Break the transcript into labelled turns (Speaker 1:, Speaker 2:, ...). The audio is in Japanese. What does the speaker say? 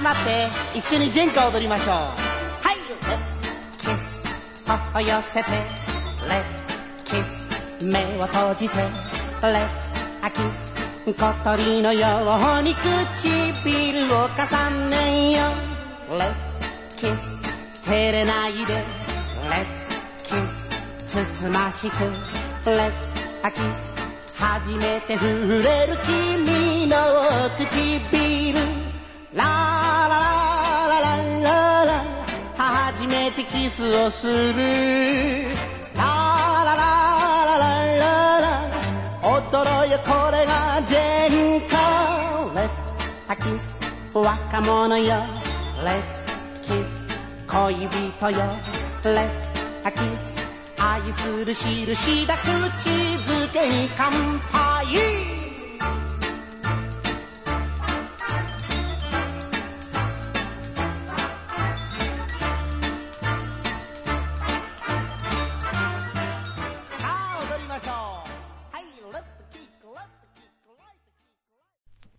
Speaker 1: まって一緒にジェンカ踊りましょう。はい、Let's kiss と寄せて Let's kiss 目を閉じて Let's kiss 小鳥のように唇を重ねよう Let's kiss 照れないで Let's kiss つつましく Let's kiss 初めて触れる君の唇ラララララララ初めてキスをするラララララララ踊ろよこれがジェンカ Let's kiss 若者よ Let's kiss 恋人よ Let's kiss 愛する印だ口づけに乾杯